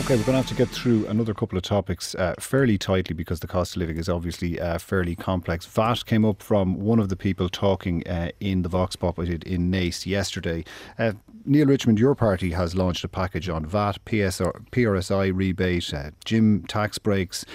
Okay, we're going to have to get through another couple of topics fairly tightly because the cost of living is obviously fairly complex. VAT came up from one of the people talking in the Vox Pop I did in Naas yesterday. Neil Richmond, your party has launched a package on VAT, PRSI rebate, gym tax breaks,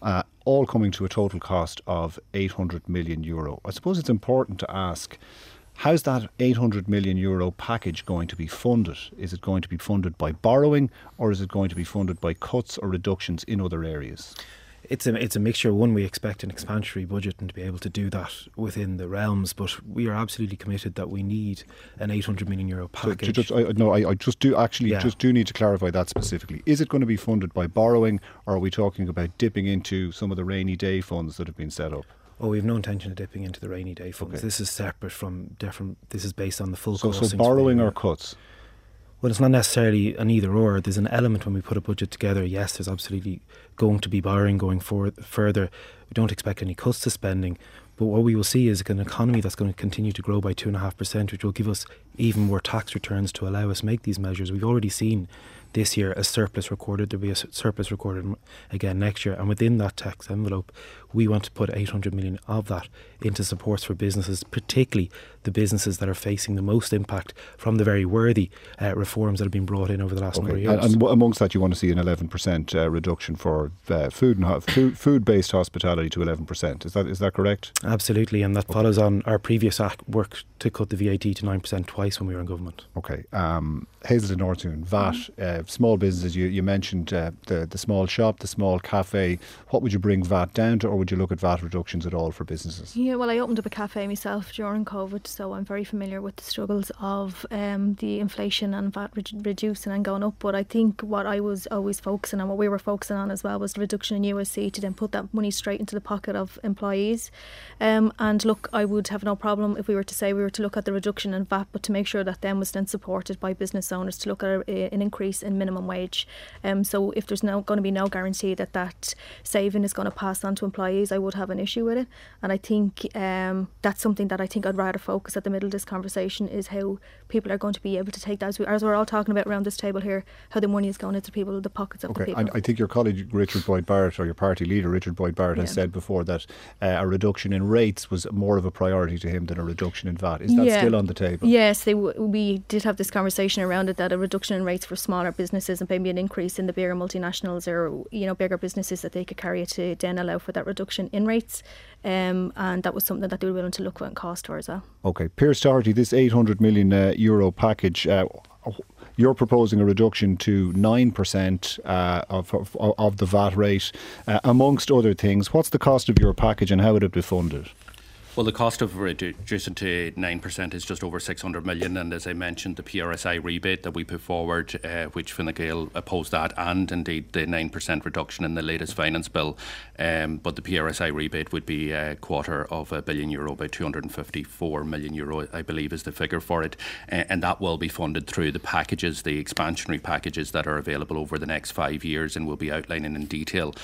all coming to a total cost of €800 million. I suppose it's important to ask, how's that €800 million package going to be funded? Is it going to be funded by borrowing, or is it going to be funded by cuts or reductions in other areas? It's a mixture. One, we expect an expansionary budget and to be able to do that within the realms, but we are absolutely committed that we need an €800 million package. I just do need to clarify that specifically. Is it going to be funded by borrowing, or are we talking about dipping into some of the rainy day funds that have been set up? Oh, we have no intention of dipping into the rainy day funds. Okay. This is separate from different. This is based on the full costings. So borrowing or cuts? Well, it's not necessarily an either or. There's an element when we put a budget together. Yes, there's absolutely going to be borrowing going further. We don't expect any cuts to spending. But what we will see is an economy that's going to continue to grow by 2.5%, which will give us even more tax returns to allow us make these measures. We've already seen this year a surplus recorded. There'll be a surplus recorded again next year. And within that tax envelope, we want to put 800 million of that into supports for businesses, particularly the businesses that are facing the most impact from the very worthy reforms that have been brought in over the last number of years. And amongst that, you want to see an 11% reduction for food-based hospitality to 11%. Is that correct? Absolutely, and that follows on our previous work to cut the VAT to 9% twice when we were in government. Okay. Hazelden Ortoun, VAT, small businesses, you mentioned the small shop, the small cafe. What would you bring VAT down to, or would you look at VAT reductions at all for businesses? Yeah, well, I opened up a cafe myself during COVID, so I'm very familiar with the struggles of the inflation and VAT reducing and going up. But I think what I was always focusing on, what we were focusing on as well, was the reduction in USC to then put that money straight into the pocket of employees. And look, I would have no problem if we were to look at the reduction in VAT, but to make sure that then was then supported by business owners to look at an increase in minimum wage. So if there's going to be no guarantee that saving is going to pass on to employees, I would have an issue with it. And I think that's something that I think I'd rather focus at the middle of this conversation, is how people are going to be able to take that, as we're all talking about around this table here, how the money is going into the pockets of the people. I think your colleague Richard Boyd Barrett, or your party leader Richard Boyd Barrett, has said before that a reduction in rates was more of a priority to him than a reduction in VAT. Is that still on the table? Yes, we did have this conversation around it, that a reduction in rates for smaller businesses and maybe an increase in the bigger multinationals or bigger businesses, that they could carry it to then allow for that reduction in rates. And that was something that they were willing to look at and cost for as well. Okay, Pearse Doherty, this €800 million package, you're proposing a reduction to 9% of the VAT rate, amongst other things. What's the cost of your package and how would it be funded? Well, the cost of reducing to 9% is just over 600 million, and as I mentioned, the PRSI rebate that we put forward, which Fine Gael opposed that, and indeed the 9% reduction in the latest finance bill. But the PRSI rebate would be €250 million by €254 million, I believe, is the figure for it, and that will be funded through the packages, the expansionary packages that are available over the next 5 years, and we'll be outlining in detail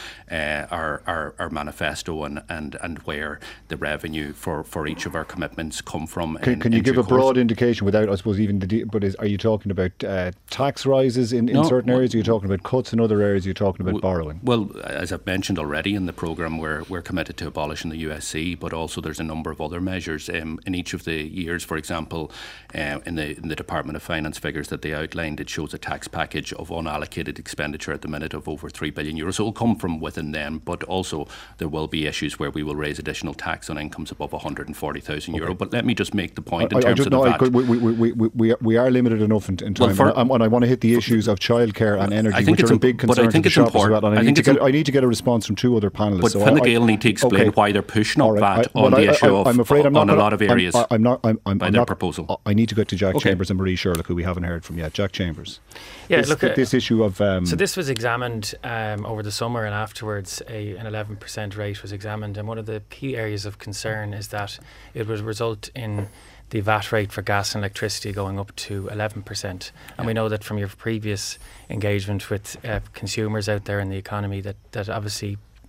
our manifesto and where the revenue for each of our commitments come from. Can you give a broad indication without, I suppose, even are you talking about tax rises in certain areas? Are you talking about cuts in other areas? Are you talking about borrowing? Well, as I've mentioned already in the programme, we're committed to abolishing the USC, but also there's a number of other measures in each of the years. For example, in the Department of Finance figures that they outlined, it shows a tax package of unallocated expenditure at the minute of over €3 billion. So it will come from within them, but also there will be issues where we will raise additional tax on incomes above €140,000. Okay. But let me just make the point in terms of the VAT. We are limited enough in time, and I want to hit the issues of childcare and energy, which are a big concern to the shop as well. And I need to get a response from two other panellists. But Fine Gael need to explain why they're pushing up VAT on the issue of on a lot of areas by their proposal. I need to get to Jack Chambers and Marie Sherlock, who we haven't heard from yet. Jack Chambers. Yeah, this issue of... So this was examined over the summer, and afterwards an 11% rate was examined, and one of the key areas of concern is that it would result in the VAT rate for gas and electricity going up to 11%. And we know that from your previous engagement with consumers out there in the economy that obviously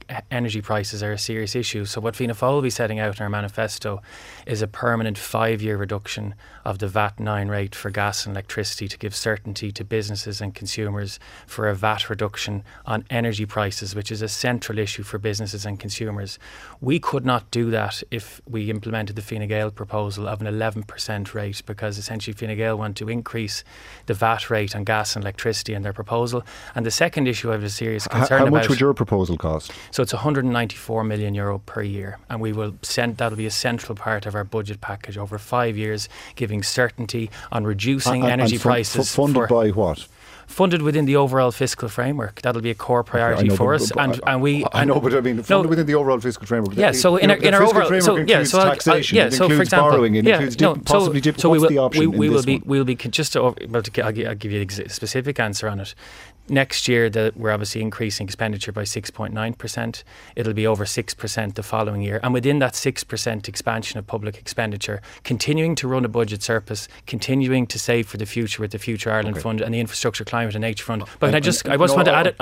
energy prices are a serious issue. So what Fianna Fáil will be setting out in our manifesto is a permanent 5-year reduction of the VAT 9 rate for gas and electricity to give certainty to businesses and consumers for a VAT reduction on energy prices, which is a central issue for businesses and consumers. We could not do that if we implemented the Fine Gael proposal of an 11% rate, because essentially Fine Gael want to increase the VAT rate on gas and electricity in their proposal. And the second issue I have a serious concern about... How much would your proposal cost? So it's €194 million per year, and that'll be a central part of our budget package over 5 years, giving certainty on reducing energy prices. Funded by what? Funded within the overall fiscal framework. That'll be a core priority for us. Funded within the overall fiscal framework. Yeah, so in our overall framework includes taxation, it includes for example, borrowing, it includes possibly what's the option in this one? I'll give you a specific answer on it. Next year, we're obviously increasing expenditure by 6.9%. It'll be over 6% the following year. And within that 6% expansion of public expenditure, continuing to run a budget surplus, continuing to save for the future with the Future Ireland Fund and the Infrastructure, Climate and Nature Fund. But I just want to add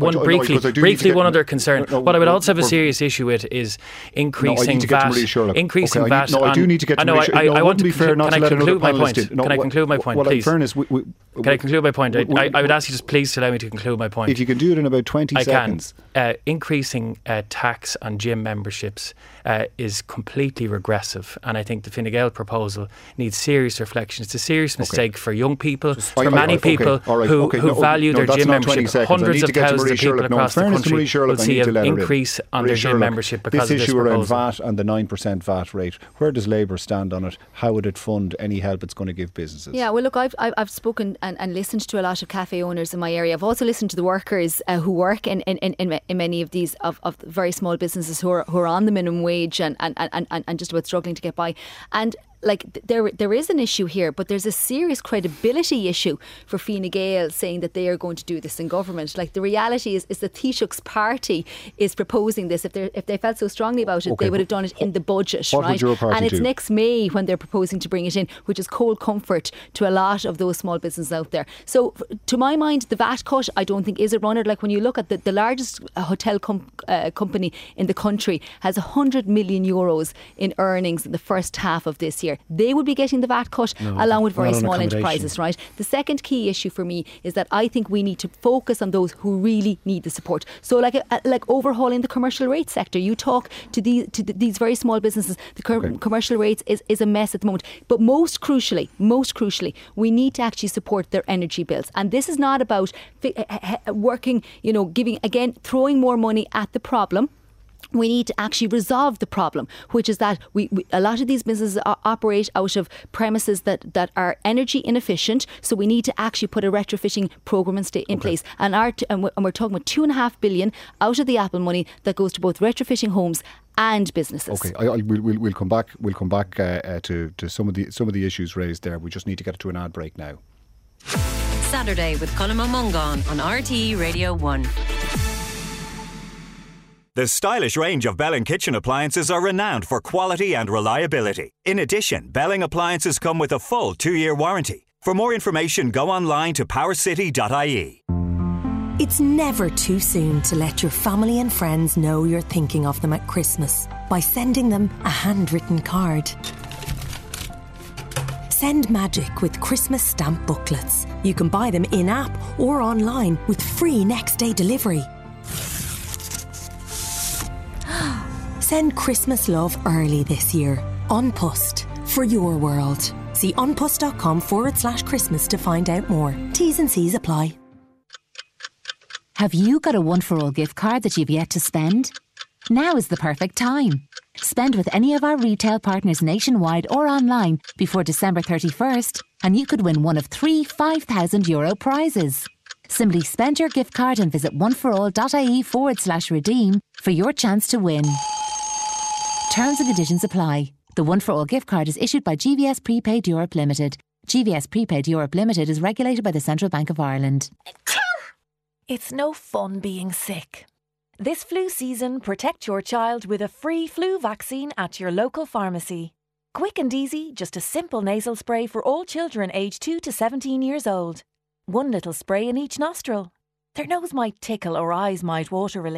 one other concern. What I would also have a serious issue with is increasing VAT. Increasing VAT. I do need to get to Marie Sherlock. I want to be fair not to let another panellist in. Can I conclude my point, please? In fairness, can I conclude my point? I would ask you just please to allow me to conclude my point. If you can do it in about 20 seconds. Increasing tax on gym memberships is completely regressive, and I think the Fine Gael proposal needs serious reflection. It's a serious mistake for young people, for many people who value their gym membership. Hundreds of thousands of people across the country will see an increase on their gym membership because of this proposal. This issue around VAT and the 9% VAT rate, where does Labour stand on it? How would it fund any help it's going to give businesses? Yeah, well, look, I've spoken and listened to a lot of cafe owners in my area. I've also listened to the workers who work in many of these of very small businesses who are on the minimum wage and just about struggling to get by. And like there is an issue here, but there's a serious credibility issue for Fine Gael saying that they are going to do this in government. Like the reality is the Taoiseach's party is proposing this. If they felt so strongly about it, they would have done it in the budget, what right? Would your party and it's do? Next May when they're proposing to bring it in, which is cold comfort to a lot of those small businesses out there. So to my mind, the VAT cut I don't think is a runner. Like when you look at the largest hotel company in the country has €100 million in earnings in the first half of this year. They would be getting the VAT cut along with very small enterprises, right? The second key issue for me is that I think we need to focus on those who really need the support. So like overhauling the commercial rates sector. You talk to these very small businesses, the commercial rates is a mess at the moment. But most crucially, we need to actually support their energy bills. And this is not about working, giving, again, throwing more money at the problem. We need to actually resolve the problem, which is that a lot of these businesses operate out of premises that are energy inefficient. So we need to actually put a retrofitting programme in place. And we're talking about $2.5 billion out of the Apple money that goes to both retrofitting homes and businesses. Okay, we'll come back. We'll come back to some of the issues raised there. We just need to get to an ad break now. Saturday with Colm Ó Mongáin on RTE Radio 1. The stylish range of Belling kitchen appliances are renowned for quality and reliability. In addition, Belling appliances come with a full 2-year warranty. For more information, go online to powercity.ie. It's never too soon to let your family and friends know you're thinking of them at Christmas by sending them a handwritten card. Send magic with Christmas stamp booklets. You can buy them in-app or online with free next-day delivery. Send Christmas love early this year. An Post, for your world. See onpost.com/Christmas to find out more. T's and C's apply. Have you got a One for All gift card that you've yet to spend? Now is the perfect time. Spend with any of our retail partners nationwide or online before December 31st and you could win one of 3 €5,000 prizes. Simply spend your gift card and visit oneforall.ie/redeem for your chance to win. Terms and conditions apply. The One for All gift card is issued by GVS Prepaid Europe Limited. GVS Prepaid Europe Limited is regulated by the Central Bank of Ireland. It's no fun being sick. This flu season, protect your child with a free flu vaccine at your local pharmacy. Quick and easy, just a simple nasal spray for all children aged 2 to 17 years old. One little spray in each nostril. Their nose might tickle or eyes might water a little,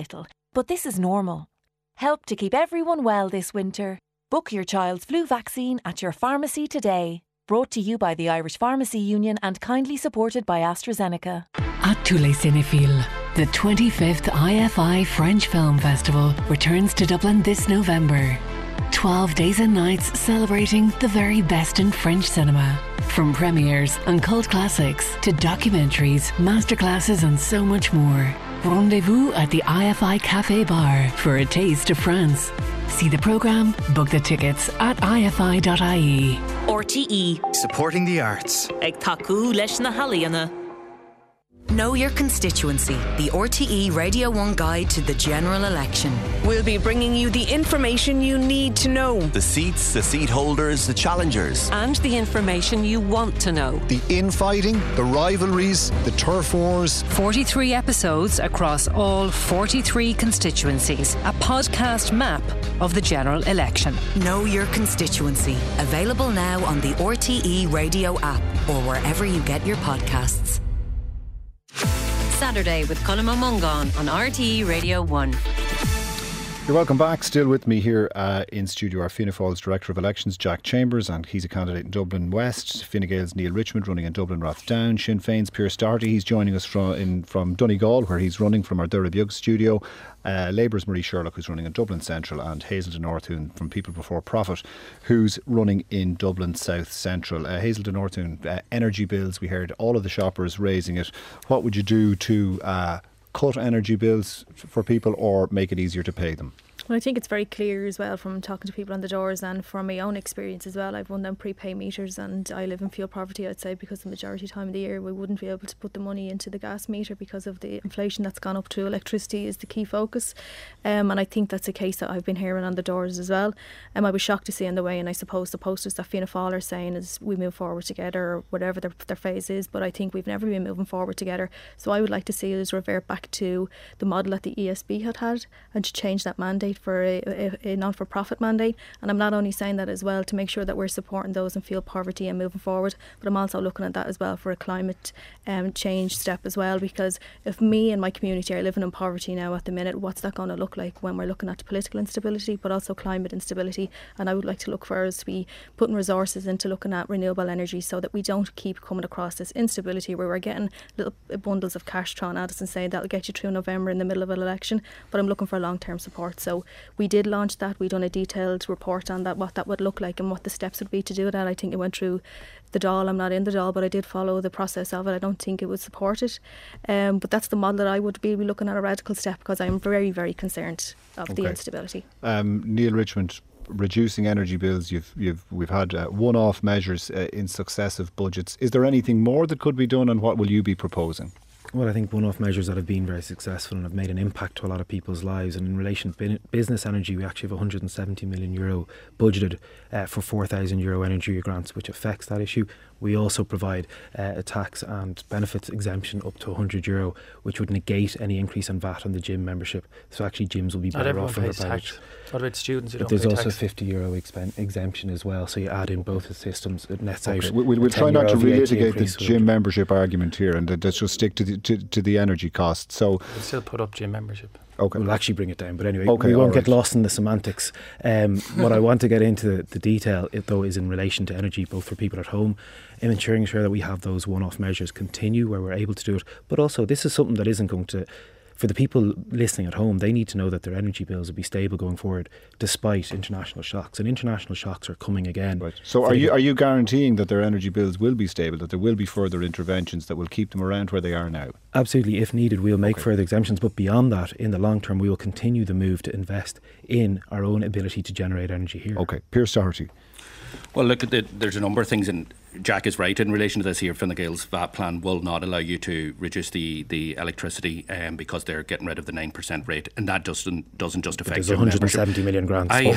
But this is normal. Help to keep everyone well this winter. Book your child's flu vaccine at your pharmacy today. Brought to you by the Irish Pharmacy Union and kindly supported by AstraZeneca. At Tous les Cinéphiles, the 25th IFI French Film Festival returns to Dublin this November. 12 days and nights celebrating the very best in French cinema. From premieres and cult classics to documentaries, masterclasses and so much more. Rendezvous at the IFI Café Bar for a taste of France. See the programme, book the tickets at ifi.ie. RTE. Supporting the arts. Ag taku leis na halaíonna. Know your constituency, the RTE Radio 1 guide to the general election. We'll be bringing you the information you need to know. The seats, the seat holders, the challengers. And the information you want to know. The infighting, the rivalries, the turf wars. 43 episodes across all 43 constituencies. A podcast map of the general election. Know your constituency. Available now on the RTE Radio app or wherever you get your podcasts. Saturday with Colm O'Mungan on RTE Radio 1. You're welcome back. Still with me here in studio are Fianna Fáil's Director of Elections, Jack Chambers, and he's a candidate in Dublin West. Fine Gael's Neil Richmond, running in Dublin Rathdown. Sinn Féin's Pearse Doherty, he's joining us from Donegal, where he's running from our Durrabug studio. Labour's Marie Sherlock, who's running in Dublin Central, and Hazelden Orthoon from People Before Profit, who's running in Dublin South Central. Hazelden Orthoon, energy bills, we heard all of the shoppers raising it. What would you do to cut energy bills for people or make it easier to pay them? Well, I think it's very clear as well from talking to people on the doors and from my own experience as well. I've run down prepay meters and I live in fuel poverty, I'd say, because the majority of the time of the year we wouldn't be able to put the money into the gas meter because of the inflation that's gone up to electricity is the key focus. And I think that's a case that I've been hearing on the doors as well. I was shocked to see in the way, and I suppose the posters that Fianna Fáil are saying is we move forward together or whatever their phrase is, but I think we've never been moving forward together. So I would like to see us revert back to the model that the ESB had and to change that mandate for a non-for-profit mandate. And I'm not only saying that as well to make sure that we're supporting those in fuel poverty and moving forward, but I'm also looking at that as well for a climate change step as well, because if me and my community are living in poverty now at the minute, what's that going to look like when we're looking at political instability but also climate instability? And I would like to look for us to be putting resources into looking at renewable energy so that we don't keep coming across this instability where we're getting little bundles of cash thrown at us and saying that'll get you through November in the middle of an election, but I'm looking for long-term support. So we did launch that. We've done a detailed report on that, what that would look like and what the steps would be to do that. I think it went through the Dáil. I'm not in the Dáil, but I did follow the process of it. I don't think it would support it. But that's the model that I would be looking at, a radical step, because I'm very, very concerned of the instability. Neil Richmond, reducing energy bills, we've had one-off measures in successive budgets. Is there anything more that could be done, and what will you be proposing? Well, I think one-off measures that have been very successful and have made an impact to a lot of people's lives. And in relation to business energy, we actually have €170 million budgeted for €4,000 energy grants, which affects that issue. We also provide a tax and benefits exemption up to €100, which would negate any increase in VAT on the gym membership. So actually gyms will be better off. Not everyone pays tax. What about students who don't There's pay also tax? a €50 exemption as well. So you add in both the systems, it nets out. We'll try not to relitigate the gym membership argument here, and let's just stick to the energy cost. So we'll still put up gym membership. Okay. We'll actually bring it down, but anyway, we won't get lost in the semantics. What I want to get into the detail, though, is in relation to energy, both for people at home and ensuring sure that we have those one-off measures continue where we're able to do it. But also, this is something that isn't going to, for the people listening at home, they need to know that their energy bills will be stable going forward despite international shocks. And international shocks are coming again. Right. So are you guaranteeing that their energy bills will be stable, that there will be further interventions that will keep them around where they are now? Absolutely. If needed, we'll make further exemptions. But beyond that, in the long term, we will continue the move to invest in our own ability to generate energy here. Okay. Pearse Doherty. Well, look, there's a number of things, and Jack is right in relation to this here. Fine Gael's VAT plan will not allow you to reduce the electricity because they're getting rid of the 9% rate, and that doesn't just affect your membership. There's 170 million grants. I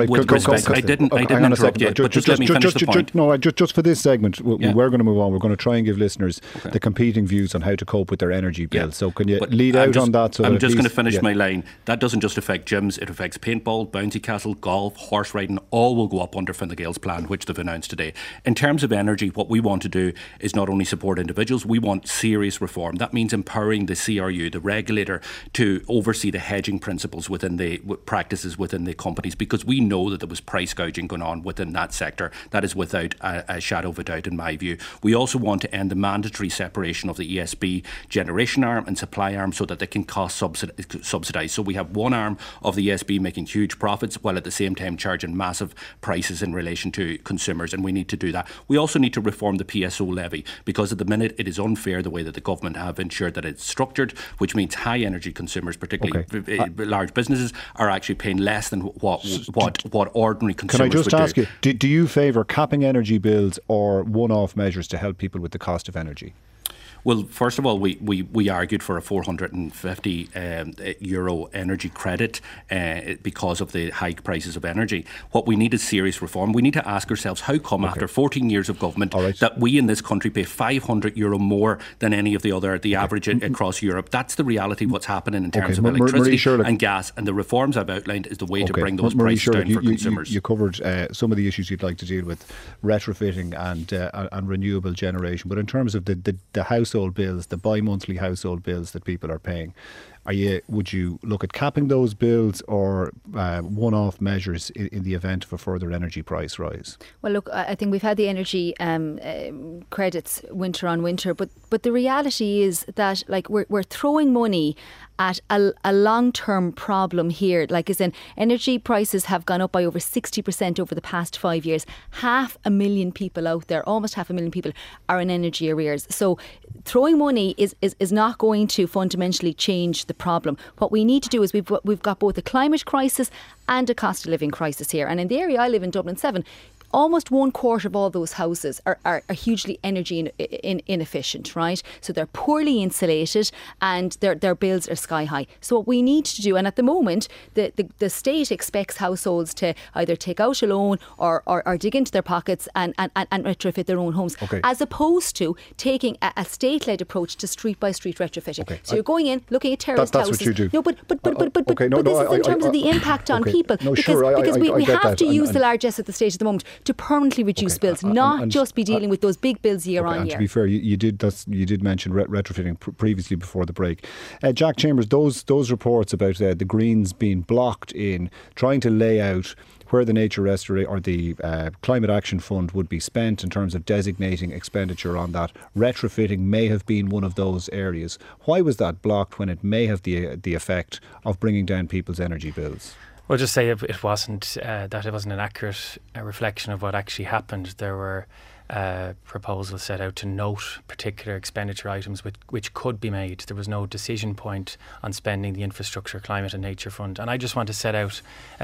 didn't interrupt you, but just let me finish the point. Just for this segment, we're going to move on. We're going to try and give listeners the competing views on how to cope with their energy bill. So can you lead out on that? So I'm just going to finish my line. That doesn't just affect gyms, it affects paintball, bouncy castle, golf, horse riding, all will go up under Fine Gael's plan, which they've announced today. In terms of energy, what we want to do is not only support individuals, we want serious reform. That means empowering the CRU, the regulator, to oversee the hedging principles within the practices within the companies, because we know that there was price gouging going on within that sector. That is without a shadow of a doubt in my view. We also want to end the mandatory separation of the ESB generation arm and supply arm so that they can cost subsidise. So we have one arm of the ESB making huge profits while at the same time charging massive prices in relation to consumers, and we need to do that. We also need to reform the PSO levy, because at the minute it is unfair the way that the government have ensured that it's structured, which means high energy consumers, particularly large businesses, are actually paying less than what ordinary consumers would do. Can I just ask you, do you favour capping energy bills or one-off measures to help people with the cost of energy? Well, first of all, we argued for a €450 energy credit because of the high prices of energy. What we need is serious reform. We need to ask ourselves, how come after 14 years of government that we in this country pay €500 more than any of the average across Europe? That's the reality of what's happening in terms of electricity and gas. And the reforms I've outlined is the way to bring those prices down for consumers. You covered some of the issues you'd like to deal with, retrofitting and renewable generation. But in terms of the household bills, the bi-monthly household bills that people are paying, would you look at capping those bills or one-off measures in the event of a further energy price rise? Well, look, I think we've had the energy credits winter on winter, but the reality is that we're throwing money at a long-term problem here. As in, energy prices have gone up by over 60% over the past 5 years. 500,000 people out there, almost 500,000 people, are in energy arrears. So throwing money is not going to fundamentally change the problem. What we need to do is we've got both a climate crisis and a cost of living crisis here. And in the area I live in, Dublin 7, almost 1/4 of all those houses are hugely energy inefficient, right? So they're poorly insulated and their bills are sky high. So what we need to do, and at the moment, the state expects households to either take out a loan or dig into their pockets and retrofit their own homes, as opposed to taking a state-led approach to street-by-street retrofitting. So you're going in, looking at terraced houses. That's what you do. No, but this is in terms of the impact on people. Because we have to use the largesse of the state at the moment to permanently reduce bills, not just be dealing with those big bills year on year. And to be fair, you did mention retrofitting previously before the break. Jack Chambers, those reports about the Greens being blocked in trying to lay out where the nature restoration or the Climate Action Fund would be spent in terms of designating expenditure on that. Retrofitting may have been one of those areas. Why was that blocked when it may have the effect of bringing down people's energy bills? We'll just say it wasn't an accurate reflection of what actually happened. There were proposals set out to note particular expenditure items which could be made. There was no decision point on spending the Infrastructure, Climate and Nature Fund. And I just want to set out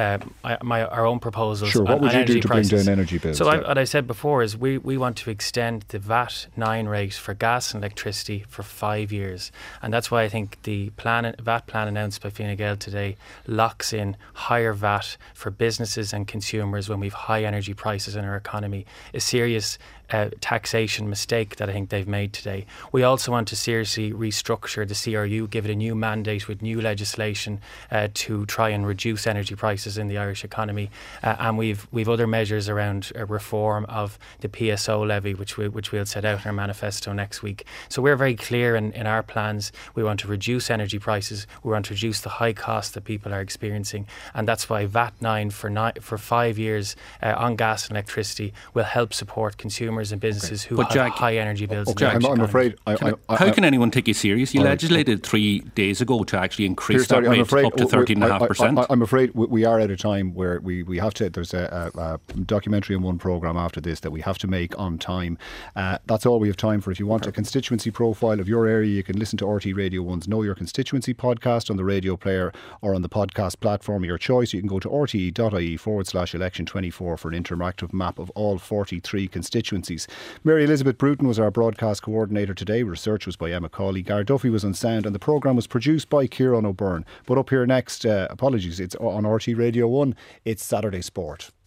our own proposals. Sure, what would you do to bring down energy bills? So what I said before is we want to extend the VAT 9 rate for gas and electricity for 5 years. And that's why I think the VAT plan announced by Fine Gael today locks in higher VAT for businesses and consumers when we've high energy prices in our economy. A serious taxation mistake that I think they've made today. We also want to seriously restructure the CRU, give it a new mandate with new legislation to try and reduce energy prices in the Irish economy. And we've other measures around reform of the PSO levy, which we'll set out in our manifesto next week. So we're very clear in our plans. We want to reduce energy prices. We want to reduce the high costs that people are experiencing. And that's why VAT 9 for 5 years on gas and electricity will help support consumers and businesses who have high energy bills. I'm afraid. How can anyone take you serious? You legislated 3 days ago to actually increase that rate up to 13.5%. I'm afraid we are at a time where we have to. There's a documentary on one programme after this that we have to make on time. That's all we have time for. If you want a constituency profile of your area, you can listen to RT Radio 1's Know Your Constituency podcast on the radio player or on the podcast platform of your choice. You can go to rte.ie/election24 for an interactive map of all 43 constituencies. Mary Elizabeth Bruton was our broadcast coordinator today. Research was by Emma Cawley. Gar Duffy was on sound, and the programme was produced by Ciarán O'Byrne. But up here next, apologies, it's on RT Radio 1. It's Saturday Sport.